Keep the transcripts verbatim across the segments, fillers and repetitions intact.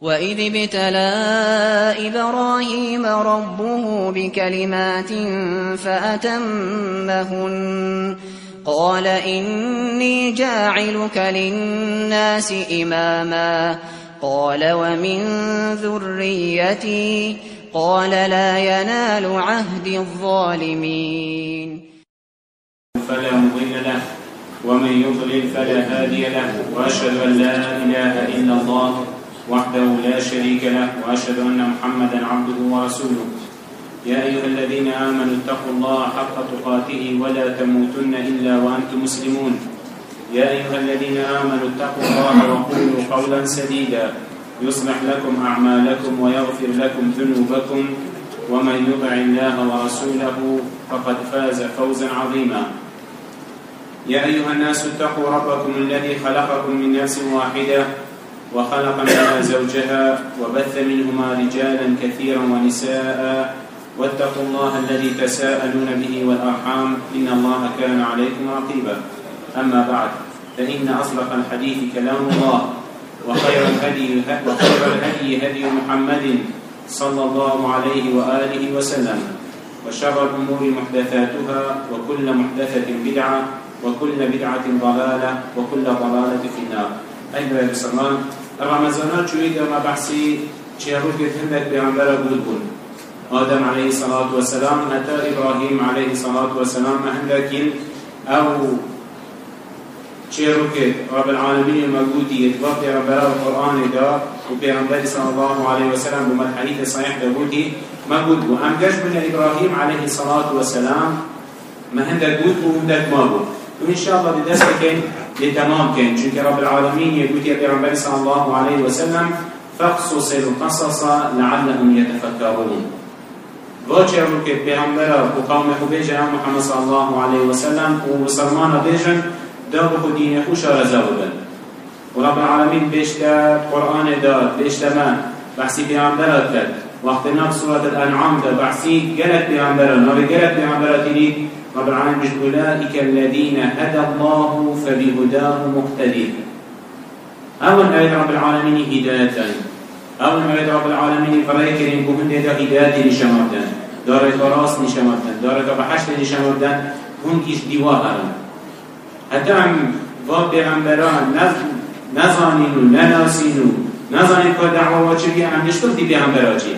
وَإِذِ ابْتَلَى إِبْرَاهِيمَ رَبُّهُ بِكَلِمَاتٍ فَأَتَمَّهُنَّ قَالَ إِنِّي جَاعِلُكَ لِلنَّاسِ إِمَامًا قَالَ وَمِن ذُرِّيَّتِي قَالَ لَا يَنَالُ عَهْدِي الظَّالِمِينَ فلا مضل له ومن يضلل فلا هادي له وأشهد أن لا إله إلا الله وحده لا شريك له وأشهد أن محمدا عبده ورسوله. يا أيها الذين آمنوا اتقوا الله حق تقاته ولا تموتن إلا وأنتم مسلمون. يا أيها الذين آمنوا اتقوا الله وقولوا قولا سديدا يصلح لكم أعمالكم ويغفر لكم ذنوبكم ومن يطع الله ورسوله فقد فاز فوزا عظيما. يا أيها الناس اتقوا ربكم الذي خلقكم من نفس واحدة وخلق منها زوجها وبث منهما رجالا كثيرا ونساء واتقوا الله الذي تساءلون به والأرحام إن الله كان عليكم رقيبا. أما بعد فإن أصدق الحديث كلام الله وخير الهدي وخير الهدي هدي محمد صلى الله عليه وآله وسلم وشر الأمور محدثاتها وكل محدثة بدعة وكل بدعة ضلالة وكل ضلالة في النار. أيها المسلمون رمضان شويد ما بحثي شهروك هندك بعنبرة بودبون آدم عليه الصلاة والسلام أتى إبراهيم عليه الصلاة والسلام هندكين أو شهروك رب العالمين الموجودي يتوقع ربنا القرآن دا وبيعنبري صلى الله عليه وسلم بمدحنيث الصحيح داودي موجود وأمجش من إبراهيم عليه الصلاة والسلام ما هندك بود وهندك ما بود وإن شاء الله بدست كان لتمام كان چونك رب العالمين يقول يا پیغمبر صلى الله عليه وسلم فقصص القصص لعلهم يتفكرون. واجه رو که پیغمبر و قوم خو بیجن محمد صلى الله عليه وسلم و مسلمان بیجن دا بخو دین خوش رزا بودن و رب العالمين بیشتر قرآن داد بیشتر من بحثی پیغمبرات کرد وقت نام سورة الأنعام دا بحثی گلت پیغمبرات نابی گلت پیغمبرات دید رب العالمين أولئك الذين هدى الله فبهداه مقتدي. أول آية رب العالمين هداية أول آية رب العالمين فريكرين بهم دا هداية نشمردن دارك راس نشمردن دارك بحشت نشمردن هم كيش ديواها حتى عم فاب بغمبران نظانينو نناسينو نظانين كدعوة وچبيا عم نشتفتي بغمبراتي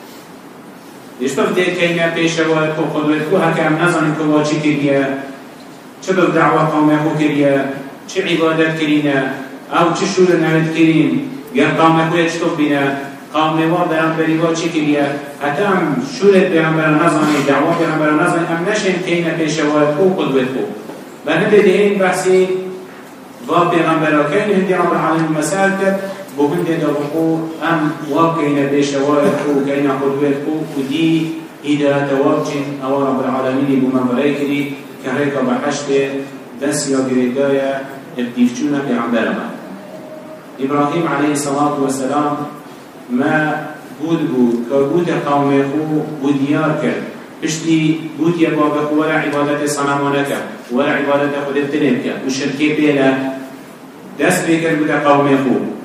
يشتف ديت كينا بيشوات وقدوات كو هكا عم نظن كوا چي كريا چه بدعوة قومي خو كريا چه عبادت كرينا او چه شور نوت كرين يان قومي خو يشتف بنا قومي وار برام بريوا چي كريا حتى عم شورت برام برام نظن دعوة برام برام نظن ام نشن كينا بيشوات كو قدوات كو بهنده دهين بحثي واب برام برام كين هندي رب العالمين مسائل كت بوهند دابقو ام واقعنا بشوائق وكينا قدوات ودي إذا توجه أو رب العالمين بما بريكري كهيك بحشت دس يا جريدايا الديفشونا بعمبرما. إبراهيم عليه الصلاة والسلام ما بود بود كبود قومه وديار كر بشتي بود يا بابا ولا عبادة صنمانك ولا عبادة خدتنك وشركي بلا دس بيكر بود قومه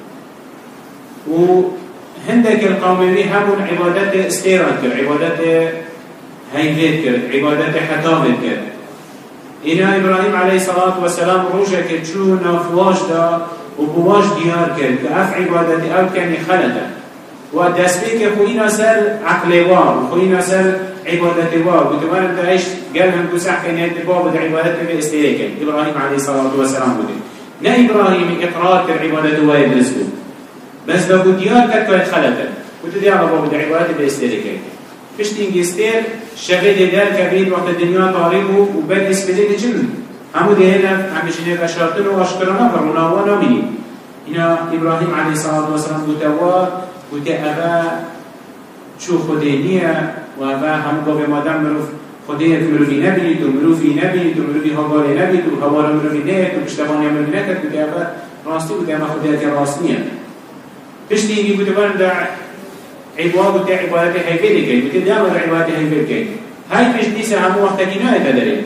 وهندك القومي همون عبادات استيران كر عبادات هيفيت كر عبادات حكامت كر إنا إبراهيم عليه الصلاة والسلام روشا كتشو نافواش دا وبواش ديار كر كأف عبادات أو كان خلطا ودسبيك خوينا سر عقل وار وخوينا سر عبادات وار وتمارن تعيش قال هم كسح كان يتباب دا عبادات باستيران إبراهيم عليه الصلاة والسلام بودي نا إبراهيم إقرار كر عبادات وايد رزقه بس بابو ديار كت كت خلطه وتدي على بابو دعوات باستيرك فيش تنجستير شغل دار كبير وقت الدنيا طارقه وبل اسبلين جن همو ده هنا هم بشينه بشارتن واشكرنا فرمنا ونامين هنا إبراهيم عليه الصلاة والسلام بتوا بتأبا شو خدينية وأبا هم قبل ما دام مروف خدينية مروفي نبي تو مروفي نبي تو مروفي هواري نبي تو هوار مروفي نه تو بشتغاني مروفي نه كت بتأبا راستي بتأبا خدينية راسنية بشتي يجي بتبان دا عبادة دا عبادة هيفيل كي بتدي أمر عبادة هيفيل كي هاي بشتي سامو وقت كنا يتدري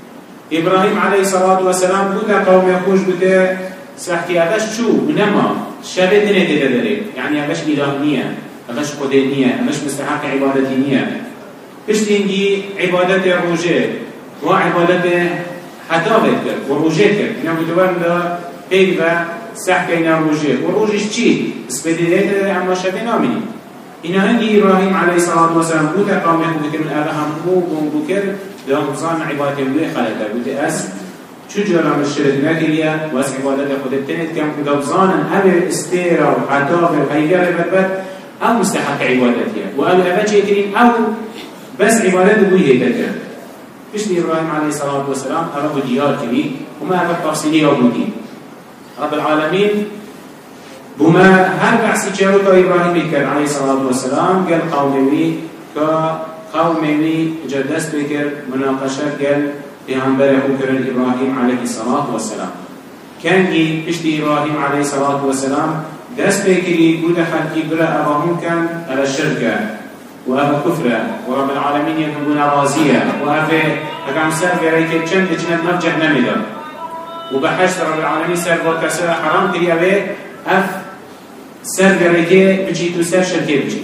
إبراهيم عليه الصلاة والسلام بودا قوم يخوش بودا سحكي أبش شو نما شبه دنه تدري يعني أبش إله نية أبش خدي نية أبش مستحق عبادتي نية بشتينجي عبادة الرجاء وعبادة حتى بذكر والرجاء كر إنه بتوان لا بيجا سحكينا الرجاء والرجاء شيء استدلالات أما شبه نامني إن هنجي إبراهيم عليه الصلاة والسلام بوتا قام يخوض من أبهم هو بوكر لهم صان عبادة الله خلته بوتا أس شو جرى من الشرك نكريا واس عبادة خود التنت كم كدوزانا أبي استيرا وحتى بالخير بدبت أو مستحق عبادتها وأبي أبجي كريم أو بس عبادة بويه ذكر بشني إبراهيم عليه الصلاة والسلام أرى ديار كبير وما أبى تفصيلية وبودي رب العالمين بما هر بحثي جاروك إبراهيم كان عليه الصلاة والسلام قال قومي كقومي جدست بكر مناقشة قال پیغمبر اکرم إبراهيم عليه الصلاة والسلام كان جي بشتي إبراهيم عليه الصلاة والسلام دست بكري قد حلقي برا أباهم كان على الشركة وأبا كفرة ورب العالمين يكون راضية وأبا أكام سر بريك الجنة جنة نرجع نمدا وبحشت رب العالمين سر وكسر حرام كري أبا أف سر بريك بجيتو سر شركة بجي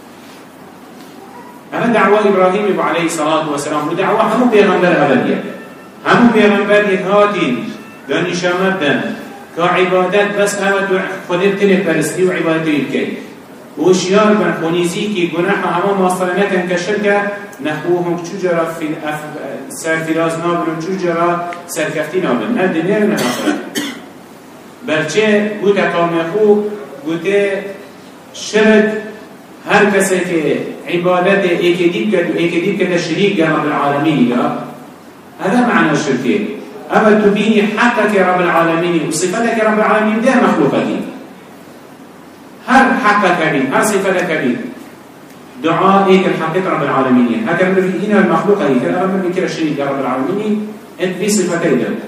أما دعوة إبراهيم عليه الصلاة والسلام ودعوة هم بيغمبر أبدية هم بيغمبر يتهاتين لأن شامدن كعبادات بس أمد خدت تلك برستي وعبادته الكي وشيار بن خونيزي كي قناحة أمام وصلناكا كشركة نحوهم تجرى في الأف... سر فراز نابل وتجرى سر كفتي نابل نبدأ نير من أخرى بلچه قوتا قوم يخو قوتا شرك هر کسی که عبادت ایکدیب کرد و ایکدیب کرد شریک رب العالمین یا هذا معنى الشركية أما تبيني حقك رب العالمين وصفتك رب العالمين ده مخلوقك هر حقك بي هر صفتك بي دعاء إيك الحقيقة رب العالمين هكذا من هنا المخلوق هي كذا رب من كذا شريك رب العالمين أنت في صفتين ده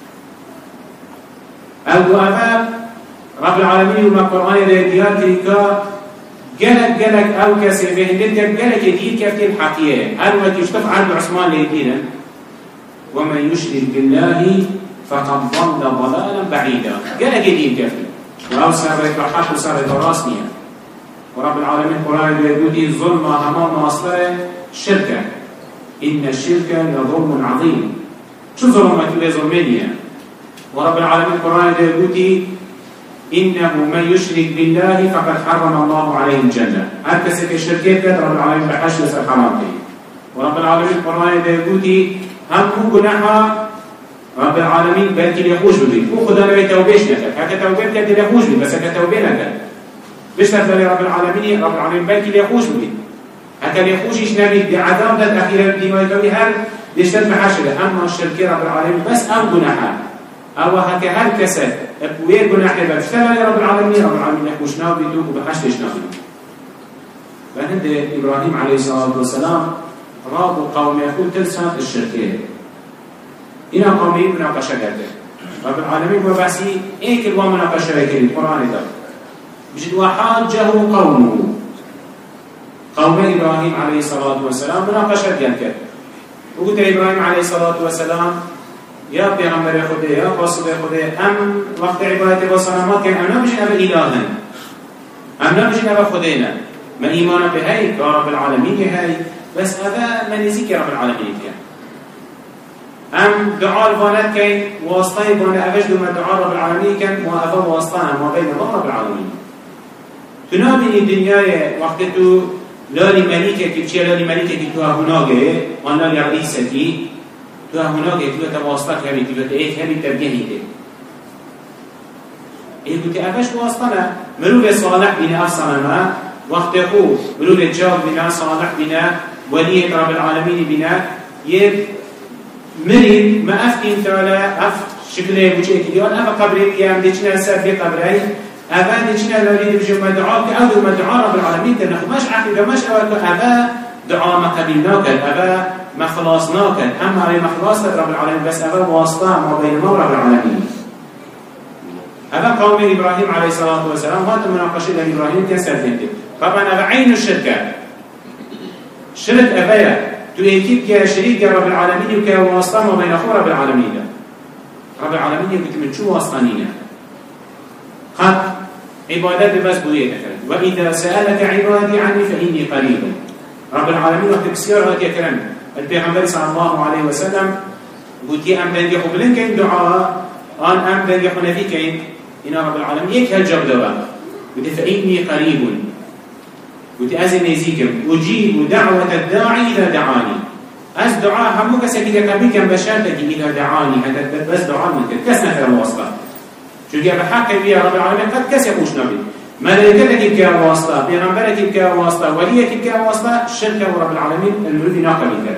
أو أما رب العالمين وما القرآن ده ديار كيكا جلك جلك أو كسر بهندك جلك يدير كفتي الحقيقة هل ما تشتف عند عثمان ليدينا ومن يشرك بالله فقد ضل ضلالا بعيدا جلك يدير كفتي ولو صارت الحق وصارت راسنيا ورب العالمين القرآن يقول ظلم أمام مصدر شركة إن الشركة لظلم عظيم شو ظلمت لظلمية ورب العالمين القرآن يقول إنه من يشرك بالله فقد حرم الله عليه الجنة هكذا كشركات كده رب العالمين بحش لسر حرامته ورب العالمين القرآن يقول هم هو جناحا رب العالمين بلكي ليخوش ببين هو خدا نبي توبيش نكت هكا توبيت كده ليخوش ببين بس هكا توبي نكت بشتر فلي رب العالمين رب العالمين بلكي ليخوش ببين هكا ليخوشيش نبي بعذاب ذات أخيرا بديما يتوبي هل بيشتر بحش له أما الشركة رب العالمين بس أم جناحا أو هكا هل كسر وير جناح لبا بشتغل رب العالمين رب العالمين يخوشنا بيدوك وبحشتشنا فهند إبراهيم عليه الصلاة والسلام رابوا قوم يقول تلسات الشركية إنا قومي مناقشة كده رب العالمين وبعسي إيه كلوا مناقشة كده القرآن ده بجد وحاجه قومه قوم إبراهيم عليه الصلاة والسلام مناقشة كده وقلت إبراهيم عليه الصلاة والسلام يا پیغمبر خدا یا رسول خدا ام وقت عبادت با صنمات کن ام نبجن اب الهن ام نبجن اب خداینا من ایمان به هی که رب العالمین هی بس هذا من نزیک رب العالمین کن ام دعا الوانت کن واسطه بان اوش دوم دعا رب العالمین کن و افا واسطه ما بین رب العالمین تنابینی دنیای وقت تو لالی ملیکه که چیه لالی ملیکه که تو هناگه آن لالی رئیستی تو هناك تو تواسطك هبي تو ايه هبي تبجهي ده ايه كنت افش واسطنا ملوك صالح بنا افصنا وقت يقول ملوك جاب بنا صالح بنا ولي رب العالمين بنا يب مريد ما افتين تعالى اف شكله بوجه كديان اف قبرك يا مدينا سر في قبري افا دينا لوليد بجو مدعاك او مدعاء رب العالمين تنخ مش عقيده مش اول افا دعاء ما قبلناك افا ما خلاصناك أما على ما خلاص رب العالمين بس أبا واسطة ما بين رب العالمين أبا قوم إبراهيم عليه الصلاة والسلام هذا مناقشة إبراهيم كسر فينته طبعا أبا عين الشركة شرك أبايا تؤكد كشريك رب العالمين وكواسطة ما بين أخو رب العالمين رب العالمين يقول من شو واسطانينا قد عبادات بس بويه تكرن وإذا سألك عبادي عني فإني قريب. رب العالمين وقت بسيار هات يكرن البيغمبر صلى الله عليه وسلم قلت يا أم بندي قبلن كين دعاء آن أم بندي حنفي كين إن رب العالمين يك هالجب دعاء قلت فإني قريب قلت أزن نزيكم أجيب دعوة الداعي إذا دعاني. أز دعاء همو كسا كده قبل كان بشارتك إذا دعاني هذا بس دعاء من كده كسنا في الواسطة شو جاب حق بيا رب العالمين قد كسي خوش نبي ملائكتك يبكى واسطة بيغمبرك يبكى واسطة وليك يبكى واسطة شركة ورب العالمين الملوك ناقل كده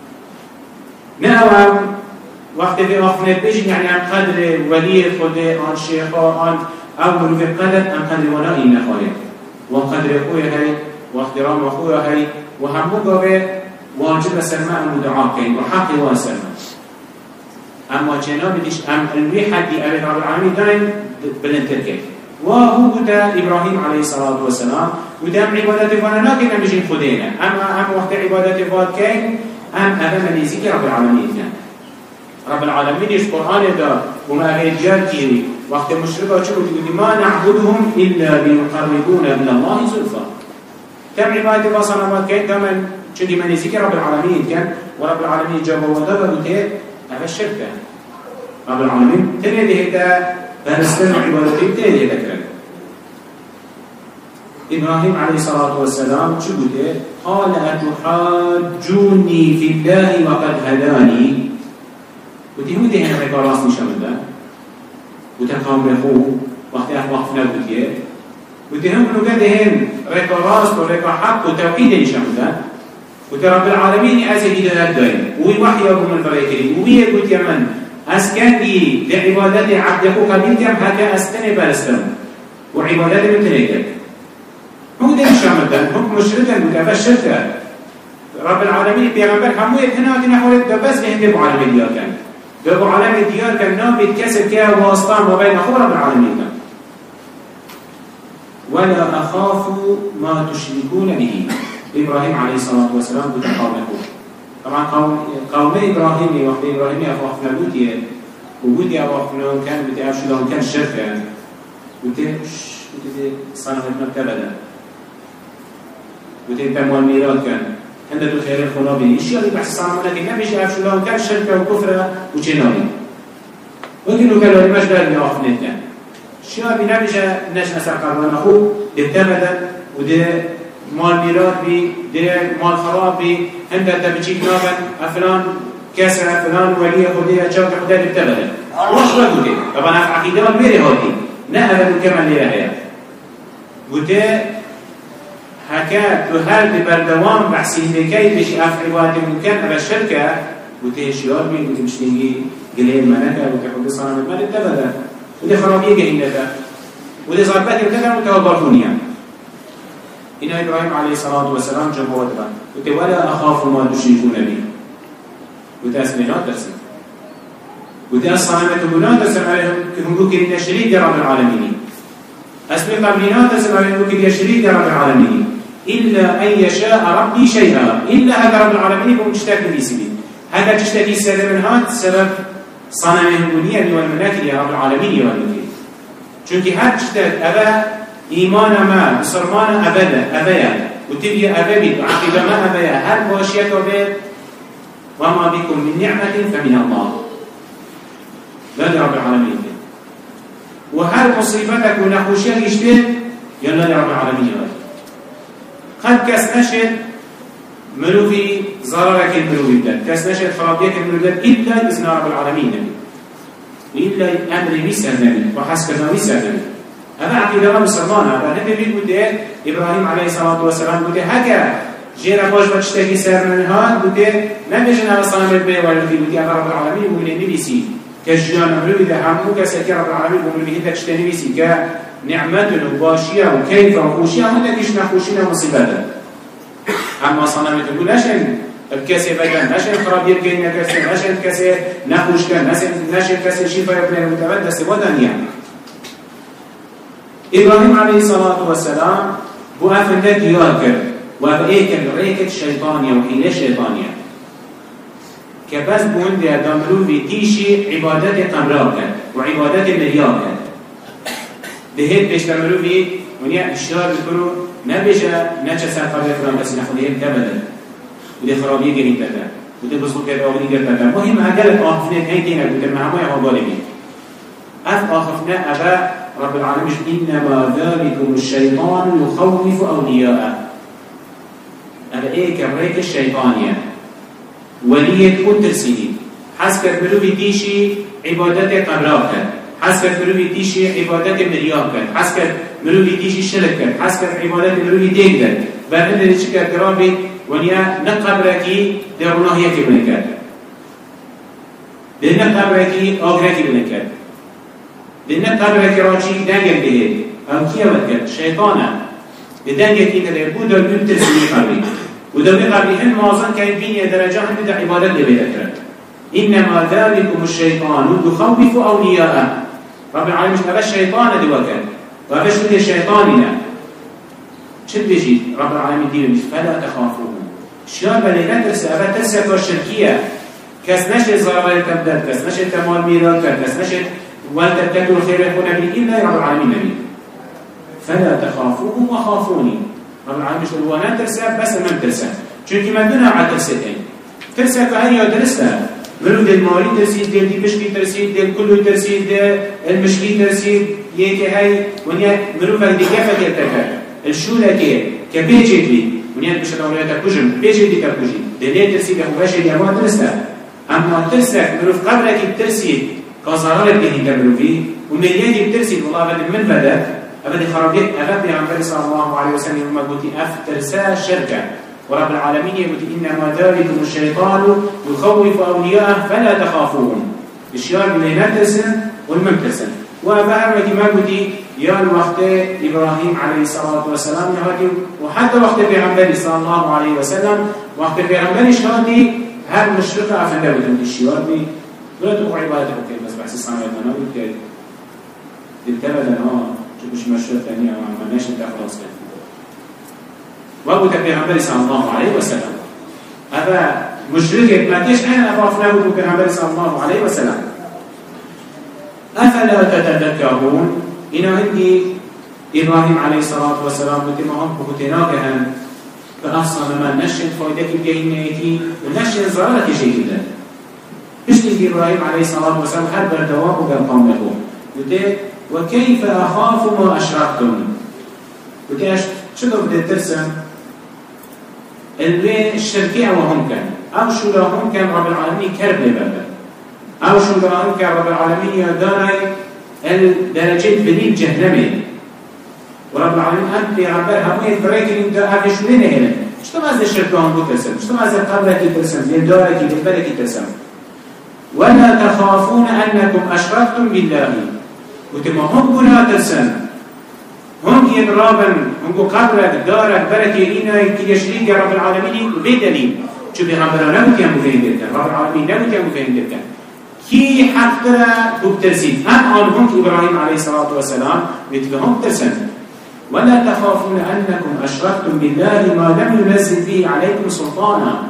نعم وقت في أخنة بيجي يعني عن قدر ولي خده عن شيخه عن أو ملوك القدر عن قدر ولائي نخالك وقدر أخويا هاي واحترام أخويا هاي وهمو قابل واجب سلماء المدعاء كين وحقي واسلماء. أما جناب ديش أم الوي حدي أبي رب العالمين دائم بلنتركه وهو بدا إبراهيم عليه الصلاة والسلام ودام عبادات فانا لكن أم يجين خدينا أما أم وقت عبادات فات كين أم أبا مليزيك رب العالمين كان رب العالمين يش قرآن دا وما أغيجال كيري وقت مشركة شو تقول ما نعبدهم إلا ليقربونا من الله زلفا كم عبادة فاصنا كين كمان شدي من ذكر رب العالمين كان ورب العالمين جاب وضرب وتيه هذا الشركة رب العالمين تاني ده هذا فنستمع عبادتي تاني هذا كلام إبراهيم عليه الصلاة والسلام شو بده قال أتحاجوني في الله وقد هداني وتيه ده هنا رجال راس نشامده وتقام بخو وقت وقفنا بتيه وتيه هم لو كده رجال راس ورجال حق وتوحيد نشامده وترب العالمين أزل إلى الدين ووحي أبو من فريقين ويقول يمن أسكن لي لعبادات عبدك قبيلكم هكا أستني بالستم وعبادات من تنيتك هو ده الشامل ده هم مشركا وكفى الشركة رب العالمين بيغمبر همو يتنا ودينا حولت ده بس بهند أبو عالم ديار كان ده أبو عالم ديار كان نام بيتكسر كيها واسطان وبين أخو رب العالمين كان ولا أخاف ما تشركون به. إبراهيم عليه الصلاة والسلام قد قومه طبعا قوم قوم إبراهيم وقت إبراهيم أفوافنا بوديه وبودي أفوافنا كان بتعرف شو لهم كان شركة يعني وتي وتي صنعت مكتبة وتي تموال ميلاد كان عندك الخير الخنابي إيش يعني بحث صنعت لكن ما بيجي يعرف شو لهم كان شركة وكفرة وجنابي وكانوا قالوا لي مش قال لي أفنت كان شو بنابجة ناس نسأل قربان أخوه دبتبدا وده مال ميلاد بي ده مال خراب بي عندك تبجيك نابن أفلان كسر فلان ولي خديه شاك خديه دبتبدا وش بقول كده طبعا في عقيدة ميري هادي نأبد كمان ليه هيا وده هكا تهال ببردوام بحسين بكي بشي أفعي وادي ممكن أبا الشركة وده شيار بي وده مشتنجي قليل منكا وده خدي صنع المال دبتبدا وده خرابيه جهنة وده ضربات ابتدى متوضرفونيا إن إبراهيم عليه الصلاة والسلام جبوه دبا وده ولا أخاف ما تشركون به وده أسمينات درسل وده الصنامة بنات درسل عليهم كهم بكرين شريك رب العالمين أسمي قبلينات درسل عليهم بكرين شريك رب العالمين إلا أن يشاء ربي شيئا إلا هذا رب العالمين بمشتاك بيسبين هذا تشتكي السبب من هذا السبب صنامه البنية والمناكل يا رب العالمين يا رب چونك هر جدد أبا إيمان ما بصرمان أبدا أبايا وتبيا أبابي وعقب ما أبايا هر باشيك أباد وما بكم من نعمة فمن الله لا رب العالمين وهر مصيبتك ونخوشيك يشبه يلا رب العالمين قد كس نشد ملوفي ضررك الملوفي بدل كس نشد خرابيك الملوفي بدل إلا إذن رب العالمين إلا أمر ويسر نبي وحسب ما ويسر نبي هذا عقيدة رب سلمانا هذا نبي بيقول إبراهيم عليه الصلاة والسلام قلت هكا جيرا باش بتشتكي سر من هاد قلت نبيجنا صنم البي والذي قلت يا رب العالمين ومن نبيسي كجيان أمرو إذا همو كسكي رب العالمين ومن هيدا تشتني بيسي كنعمة وباشية وكيف وخوشية هذا كيش نخوشينا مصيبة أما صنم تقول لاشن الكسي بدن نشن خراب يركين نكسي نشن كسي نخوش كان نشن كسي شفا يبنى المتبدس ودن يعني إبراهيم عليه الصلاة والسلام بو أفنده ديار كر وأبئيك ريكة شيطانية وحيلة شيطانية كبس بونده دمرو في تيشي عبادات قمرار كان وعبادات مليار كان دهيت بيشتملوا فيه ونيا الشهر بيقولوا نبيجا نجا سافر فلان بس ناخذهم كبدا ودي خرابيه جريت بدا ودي بزغ كده اغني جرت بدا مهم هقلت اخفنا هاي تينا قلت مع ما هو ظالمين اف اخفنا ابا رب العالمين انما ذلكم الشيطان يخوف اولياءه ابا ايه كبريك الشيطان يعني وليه تكون ترسيدين حسب بلوبي تيشي عبادات قبلاك حسب بلوبي تيشي عبادات مرياك حسب بلوبي تيشي شركة حسب عبادات بلوبي تيجد بعدين نشكر كرامي ونيا نقبركي درونه يكي بنكات لأن قبركي أغركي بنكات لأن قبركي راشي دانجل بهيد أو كيا بنكات شيطانا لدانجل كي تدير بودا من ترسيني قبري ودوي قبري هن معظم كان بيني درجة هم بدأ عبادات لبيتك إنما ذلكم الشيطان يخوف أولياءه رب العالمين مش أبا الشيطان دي وكان وأبا شو الشيطاننا شد بيجي رب العالمين دي مش فلا تخافوه شاب اللي لا ترسى أبا ترسى كالشركية كاس نشر زرابة تبدأ كاس نشر تمال ميران كاس نشر والد تكون خير يكون نبي إلا رب العالمين نبي فلا تخافوه وخافوني رب العالمين مش الوانا ترسى بس من ترسى چونكي من دونه على ترسيتين ترسى كهي ودرسة منو دل مالي ترسيد دل دي مشكي ترسيد دل كله ترسيد دل المشكي ترسيد يكي هاي ونيا منو فايدي كيفك يتكر الشولة كي كبيجي لي ونيا بشر أولياء تكوجم بيجي لي تكوجي دليل ترسيد أخو باشي دي أما ترسى أما ترسى منو في قبرك ترسيد كازارالك دي تبرو فيه ومليان ترسيد والله أبدا من بدأ أبدا خرابيت أبدا عن فريق صلى الله عليه وسلم ما قلت أف ترسى شركة ورب العالمين يقول إنما ذلكم الشيطان يخوف أولياءه فلا تخافوهم الشيار اللي نترسن والممتسن وأبهر ما قلت يا الوقت إبراهيم عليه الصلاة والسلام يهدي وحتى وقت بيغمبري صلى الله عليه وسلم وقت بيغمبري شهدي هل مشرقة أفنده بدون الشيار دي ولا تقوع عبادة وكي بس بحث الصنع يتناول كي تبتبدا اه مش مشرقة ثانية وما ناش انت خلاص كده وابو تبيغمبري صلى الله عليه وسلم هذا مشركة ما تيش أنا أخاف له تبيغمبري صلى الله عليه وسلم أفلا تتذكرون إنه عندي إبراهيم عليه الصلاة والسلام بتمهم بكتناكهم فأصلا ما نشد فايدك الجهنيتي ونشد زرارة شيء كده إشتي إبراهيم عليه الصلاة والسلام حبر دواب وقال قوم له قلت وكيف أخاف ما أشركتم قلت شنو بدي ترسم اللي الشركية وهم كان أو شو لهم كان رب العالمين كرب لبابا أو شو لهم كان رب العالمين يداري الدرجات بنين جهنمي ورب العالمين أنت في عبار هموية بريك اللي انت أعرف شو لين هنا شو تمازل الشركة هم ترسم شو تمازل قبلك ترسم لدارك لبالك ترسم ولا تخافون أنكم أشركتم بالله وتما هم قلنا ترسم هم يضربن هم قبرك دارك بركة إنا كي يشريك يا رب العالمين بدليل شو بيغمبرنا نبت يا مفين دلتا رب العالمين نبت يا مفين دلتا كي حق ترى بترسيد هم عنهم إبراهيم عليه الصلاة والسلام بيتفهم ترسم ولا تخافون أنكم أشركتم بالله ما لم ينزل به عليكم سلطانا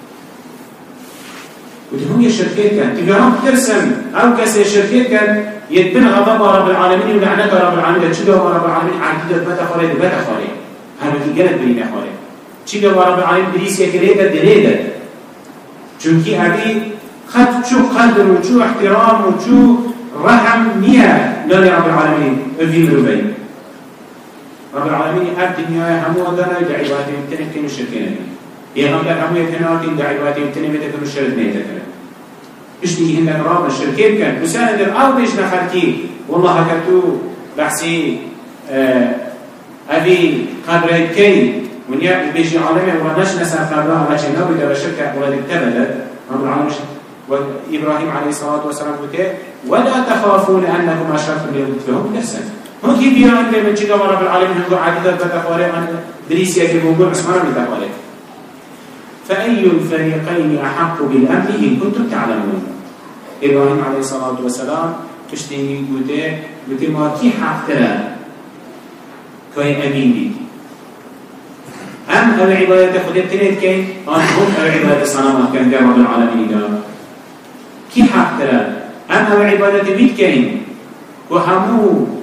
وتهم يشركيت كان تفهم ترسم أو كسي شركيت كان يتبن غضب رب العالمين ولعنة رب العالمين تشجع رب العالمين عقيدة بتا خالد بتا خالد هذا كي جلد بينا خالد تشجع رب العالمين بريس يكريدا دريدا چونكي أبي خد شو قدر وشو احترام وشو رحم نيا لا رب العالمين في مروبين رب العالمين أب الدنيا همو أدانا دعيباتي يمتنك كنو الشركين يا غمدك همو يتناكين دعيباتي يمتنك كنو الشرك نيتك اشتي هنا رابع الشركين كان وساند الأرض إيش نخلتي والله هكتو بحسي آه أبي قبري كي ونيا بيجي عالمي ونش نسأل قبرها ما شيء نبي ترى شركة ولا تبدل رب العالمين وإبراهيم عليه الصلاة والسلام قلت ولا تخافون أنكم أشركتم بالله نفسه هم كيف يرون من شيء رب العالمين هو عقيدة بتخوله من دريس يكتب وقول اسمه بتخوله فأي الفريقين أحق بالأمن إن كنتم تعلمون إبراهيم عليه الصلاة والسلام كشتيني قلت قلت ما كي حق ترى كي أمين بي أم أو عبادة خدت تريد كي أم هم أو عبادة صنامات كان جرب العالمين دا كي حق ترى أم أو عبادة بيت كي وهمو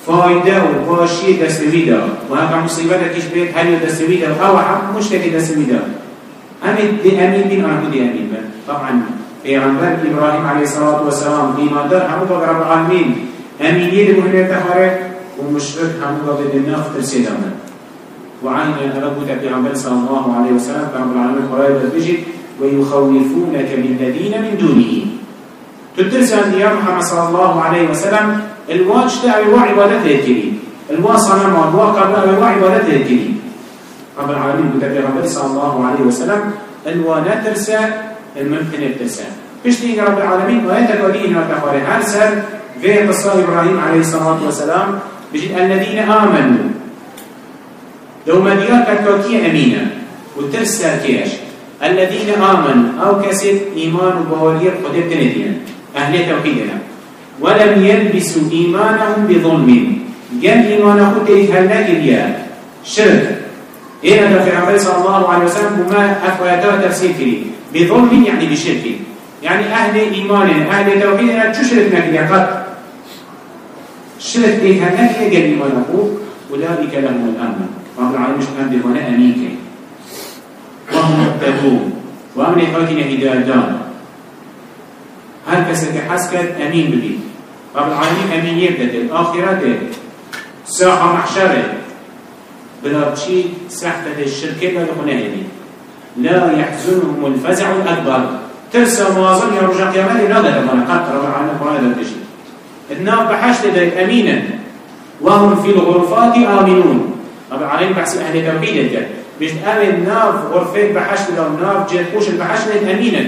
فايدة وباشي دستويدا وهكا مصيبة كيش بيت هل دستويدا أو حق مشتكي دستويدا أمين دي أمين بين أنا بدي أمين بن طبعا پیغمبر إبراهيم عليه الصلاة والسلام ديما دار همو بقى رب العالمين أمين يدي مهنة تخارك ومشرك همو بقى بدنا فتر سيدانا وعن أبو پیغمبر صلى الله عليه وسلم رب العالمين قرآن بجد ويخوفونك بالذين من دونه تدرس أن يا محمد صلى الله عليه وسلم الواج تاعي وعبادته الكريم الواصنم والواقع وعبادته الكريم رب العالمين بتبلغ صلى الله عليه وسلم الوانا ترسى الممكن الترسى بشتيك رب العالمين وآياتك ودين وتخاري هرسل في قصة إبراهيم عليه الصلاة والسلام بجد الذين آمنوا لو مديات كتوكي أمينة وترسى كيش الذين آمنوا أو كسب إيمان وبوالير قدر تندين أهل توحيدنا ولم يلبسوا إيمانهم بظلم جن إيمانهم تيهلك بيا شرك إيه هذا في عمر صلى الله عليه وسلم وما أخواتها تفسير كريم بظلم يعني بشرك يعني أهل إيماننا أهل توحيدنا شو شركنا كده قط شرك تيهلك جن إيمانهم أولئك لهم الأمن رب العالمين مش كان بمعنى أميك وهم متقون وأمن حاكنا هدايتان هل كسك حسكت أمين ببي رب العالمين أمين يبدأ الآخرة ساحة محشرة بلا شيء سحتة الشركة لا يخونها لا يحزنهم الفزع الأكبر ترسى مواصل يا رجع قيامات لا ده تبانا قد رب العالمين قرآن لا تشي النار بحشت ذلك أمينا وهم في الغرفات آمنون رب العالمين بحث أهل توحيد ذلك بيش أمن نار غرفات بحشت لو النار جيت خوش البحشت أمينا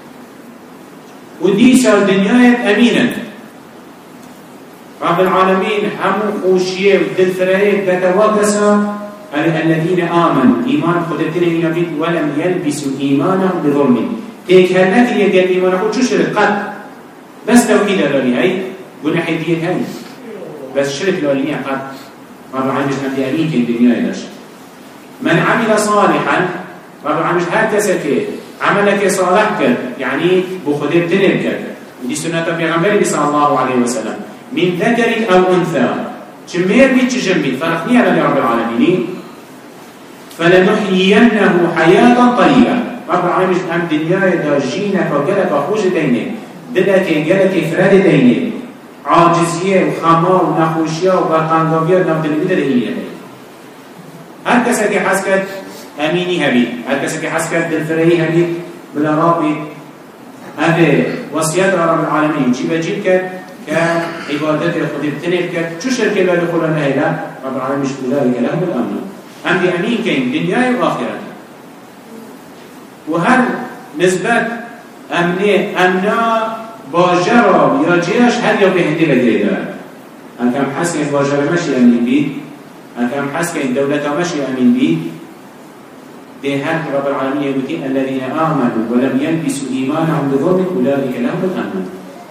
وديسا الدنيا أمينا رب العالمين حمو خوشيه ودلفرائي بتواتسا الذين آمنوا إيمان خدتنا إلى بيت ولم يلبسوا إيمانهم بظلم تيك هناك يقال إيمان خد شو شرك قد بس توحيد الرمي هاي قلنا حدية هاي بس شرك الأولياء قد رب العالمين حمد أمين في الدنيا إلاش من عمل صالحا رب العالمين هات تسكي عملك صالحك يعني بخدر تنرك ودي سنة پیغمبر صلى الله عليه وسلم من ذكر أو أنثى شمير بيت شجمي فرقني على رب العالمين فلنحيينه حياة طيبة رب العالمين أم دنيا داجينك وقلك وخوش دينه دلك قلك إفراد دينه عاجزية وخمار ونخوشية وبرقانقابية ونبدل بدل هي هل كسك حسكت أميني هبي هل كسك حسكت دلفرهي هبي بلا رابي هذا وصيات رب العالمين شي بجيبك كعبادات خدي بتنرك شو شركة لا دخولنا إلى رب العالمين أولئك لهم الأمن أم بأمين كين دنيا وآخرة وهل نسبة أمني أمنا باجرة يا جيش هل يبقى هندي لدينا هل كم حسك باجرة ماشي أمين بي هل كم حسك الدولة ماشي أمين بي ده هل رب العالمين يقول الذين آمنوا ولم يلبسوا إيمانهم بظلم أولئك لهم الأمن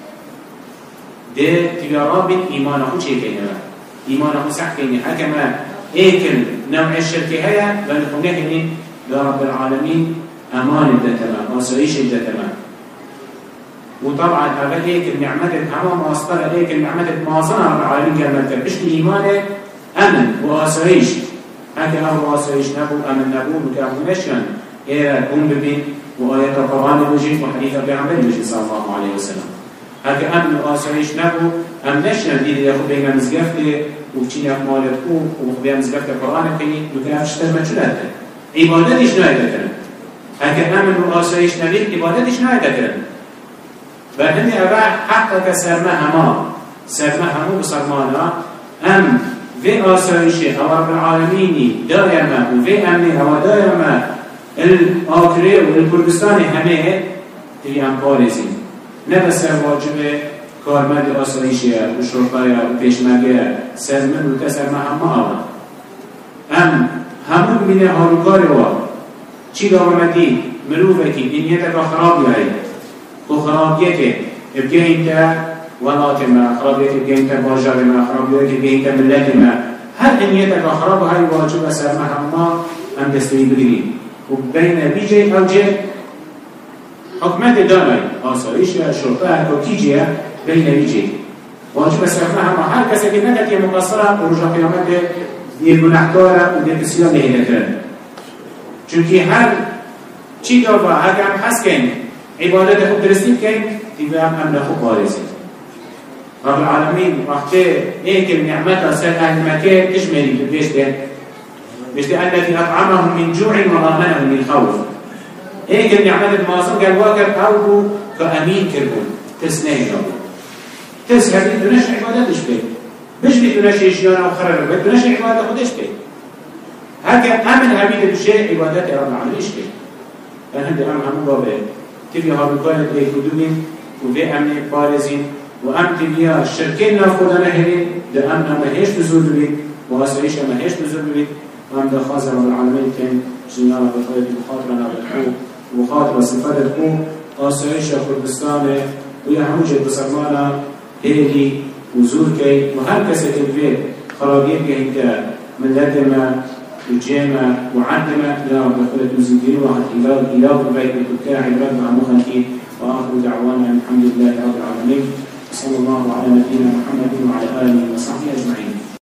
ده تجارب إيمانه شيء كينه إيمانه صح كينه حكما إيكل نوع الشركة هي بنخونه إن رب العالمين أمان الدتما وسعيش الدتما وطبعا هذا إيكل نعمة الحمام وأصدر إيكل نعمة المعصنة رب العالمين كما تبش إيمانه أمن وأسعيش هكذا هو أسعيش نبو أمن نبو مكافونشان إيه قم ببين وآيات القرآن الوجيه وحديث بيعمل الوجيه صلى الله عليه وسلم هكذا أمن وآسعيش نبو أمنشنا دي اللي يأخذ بينا مزقفته وبتشين أخمالت أوه وبينا مزقفته القرآن كي يتنافش تلمت شلاتة عبادتش نايدة هكذا أمن وآسعيش نبيت عبادتش نايدة بعدني أبع حقا كسرمها ما سرمها مو بصرمانا أم في آسعيشه أو رب العالمين دائما وفي أمنه أو دائما الآخرة والكردستاني همه تبي أم بارزين نبس واجب کارمند آسایشی و شرطای پیشمرگ سرمن و تسر ما هم ام همون من هاروکار و چی دارمدی مروفه که دنیت را خراب یاری و خرابیه که ابگه تا ولات ما خرابیه که ابگه تا باجار ما خرابیه که ابگه تا ملت ما هر دنیت را خراب و های واجب سر ما هم دستوی بگیریم و بین بیجه او جه حکمت دانای آسایش شرطه که کیجیه بین بیجه واجب السيافنا هم هر کسی که نکرد یه مقصره و رجا قیامت یه گناهکاره و یه بسیار نهیده کرد. چونکه هر چی دابا هر هم حس کن عبادت خوب درستی کن دیگه هم امن خوب بارزید. رب العالمین وقتی ایک النعمت سر اهل مکه تجمعی تو بیشتر بیشتر الذي اطعمهم من جوع وآمنهم من خوف. ایک النعمت مازن قال واقع او كأمين كربون تسنين رب تس هذه دونش عبادتش بي مش بدونش يشيانا وخرر بي دونش عبادت خودش بي هكا امن هبيد بشيء عبادت رب العالمين بي لأن هندي أمن همون بابه تبي هاربكانت ايه كدومين وفي امن بارزين وام تبيا الشركين نافودا نهرين ده امن ما هيش بزول بي واسعيش ما هيش بزول بي وام ده خاصة رب العالمين كان جنانا بخير بخاطرنا بالحو وخاطر وصفات الحو آسایش کردستان و یا همونجا بسرمانا هیلی وزور کی و هر کسی که به خرابیه که ملت ما و جامع و عدم لا بخلت وزندين واحد إله إله بيت الكتاب عباد مع مخنكين وآخر دعوانا الحمد لله رب العالمين صلى الله على نبينا محمد وعلى آله وصحبه أجمعين.